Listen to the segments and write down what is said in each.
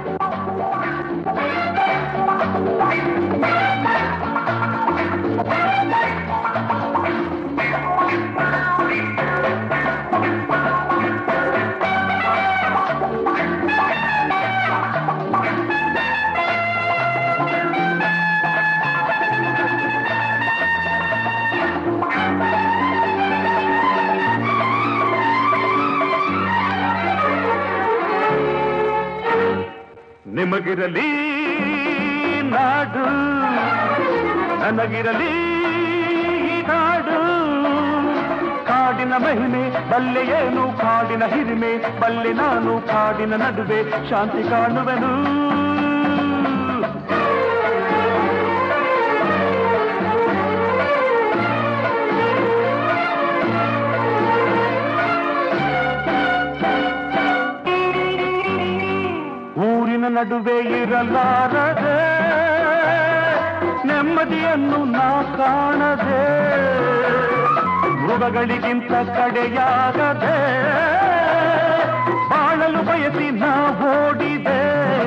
ನಿಮಗಿರಲಿ ನಾಡು ನನಗಿರಲಿ ಕಾಡು ಕಾಡಿನ ಮಹಿಮೆ ಬಲ್ಲೆ ಏನು ಕಾಡಿನ ಹಿರಿಮೆ ಬಲ್ಲೆ ನಾನು ಕಾಡಿನ ನಡುವೆ ಶಾಂತಿ ಕಾಣುವೆನು ನಡುವೆ ಇರಲಾರದೆ ನೆಮ್ಮದಿಯನ್ನು ನಾ ಕಾಣದೆ ಮೃಗಗಳಿಗಿಂತ ಕಡೆಯಾಗದೆ ಬಾಳಲು ಬಯಸಿ ನಾ ಓಡಿದೆ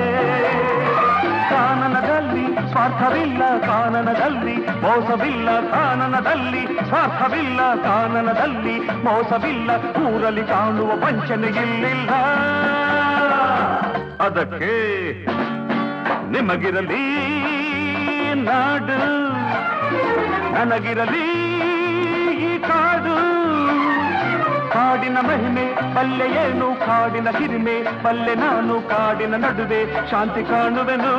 ಕಾನನದಲ್ಲಿ ಸ್ವಾರ್ಥವಿಲ್ಲ ಕಾನನದಲ್ಲಿ ಮೋಸವಿಲ್ಲ ಕಾನನದಲ್ಲಿ ಸ್ವಾರ್ಥವಿಲ್ಲ ಕಾನನದಲ್ಲಿ ಮೋಸವಿಲ್ಲ ಊರಲ್ಲಿ ಕಾಣುವ ವಂಚನೆ ಇಲ್ಲಿಲ್ಲ ಅದಕ್ಕೆ ನಿಮಗಿರಲಿ ನಾಡು ನನಗಿರಲಿ ಈ ಕಾಡು ಕಾಡಿನ ಮಹಿಮೆ ಬಲ್ಲೆ ಏನು ಕಾಡಿನ ಹಿರಿಮೆ ಬಲ್ಲೆ ನಾನು ಕಾಡಿನ ನಡುವೆ ಶಾಂತಿ ಕಾಣುವೆನು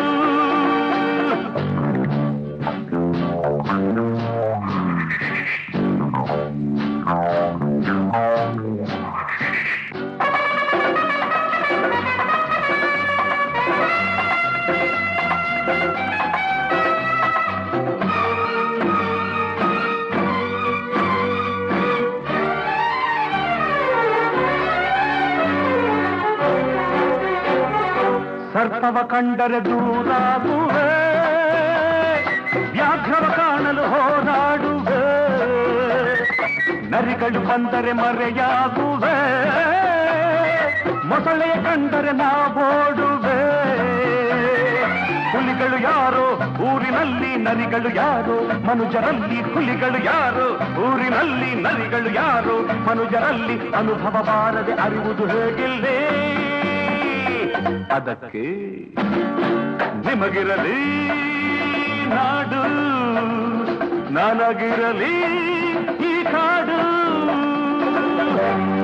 ಸರ್ಪವ ಕಂಡರೆ ದೂರಾಗುವೆ ವ್ಯಾಘ್ರವ ಕಾಣಲು ಹೋರಾಡುವೆ ನರಿಗಳು ಬಂದರೆ ಮರೆಯಾಗುವೆ ಮೊಸಳೆಯ ಕಂಡರೆ ನಾವೋಡುವೆ ಹುಲಿಗಳು ಯಾರೋ ಊರಿನಲ್ಲಿ ನರಿಗಳು ಯಾರೋ ಮನುಜರಲ್ಲಿ ಹುಲಿಗಳು ಯಾರೋ ಊರಿನಲ್ಲಿ ನರಿಗಳು ಯಾರೋ ಮನುಜರಲ್ಲಿ ಅನುಭವ ಬಾರದೆ ಅರಿವುದು ಹೇಗಿಲ್ಲೇ ಅದಕ್ಕೆ ನಿಮಗಿರಲಿ ನಾಡು ನನಗಿರಲಿ ಈ ಕಾಡು